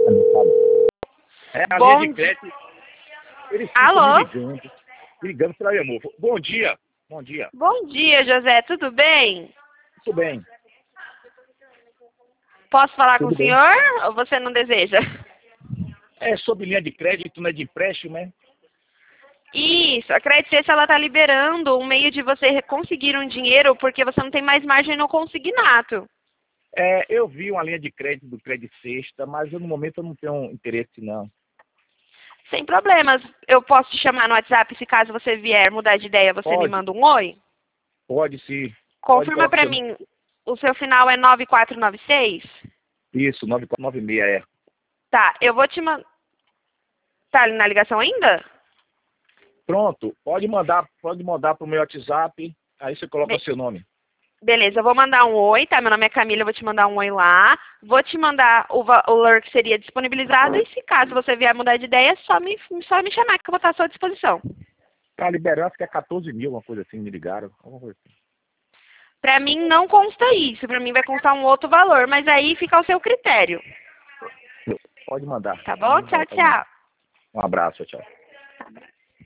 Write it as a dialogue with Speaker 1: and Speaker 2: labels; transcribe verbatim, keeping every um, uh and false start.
Speaker 1: É a
Speaker 2: Bom
Speaker 1: linha de crédito. Eles ficam
Speaker 2: Alô?
Speaker 1: me ligando, ligando para meu amor. Bom dia. Bom dia.
Speaker 2: Bom dia, José. Tudo bem?
Speaker 1: Tudo bem.
Speaker 2: Posso falar com
Speaker 1: Tudo
Speaker 2: o
Speaker 1: bem.
Speaker 2: senhor ou você não deseja?
Speaker 1: É sobre linha de crédito, não é de empréstimo, né?
Speaker 2: Isso, a Credit Suisse ela está liberando um meio de você conseguir um dinheiro porque você não tem mais margem no consignato.
Speaker 1: É, eu vi uma linha de crédito do Credit Sexta, mas eu, no momento eu não tenho interesse, não.
Speaker 2: Sem problemas. Eu posso te chamar no WhatsApp se caso você vier mudar de ideia, você me
Speaker 1: Pode,
Speaker 2: manda um oi?
Speaker 1: pode sim. Pode
Speaker 2: Confirma
Speaker 1: colocar
Speaker 2: para
Speaker 1: seu...
Speaker 2: mim, o seu final é nove quatro nove seis?
Speaker 1: Isso, nove quatro nove seis, é.
Speaker 2: Tá, eu vou te mandar... Tá ali na ligação ainda?
Speaker 1: Pronto, pode mandar, pode mandar pro meu WhatsApp, aí você coloca
Speaker 2: Be-
Speaker 1: seu nome.
Speaker 2: Beleza, eu vou mandar um oi, tá? Meu nome é Camila, eu vou te mandar um oi lá. Vou te mandar o valor que seria disponibilizado e se caso você vier mudar de ideia, é só me, só me chamar que eu vou estar à sua disposição.
Speaker 1: Tá liberando, acho que é quatorze mil, uma coisa assim, me ligaram. Alguma coisa assim.
Speaker 2: Pra mim não consta isso, pra mim vai constar um outro valor, mas aí fica ao seu critério.
Speaker 1: Pode mandar.
Speaker 2: Tá bom? Tchau,
Speaker 1: Pode mandar.
Speaker 2: tchau.
Speaker 1: Um abraço, tchau.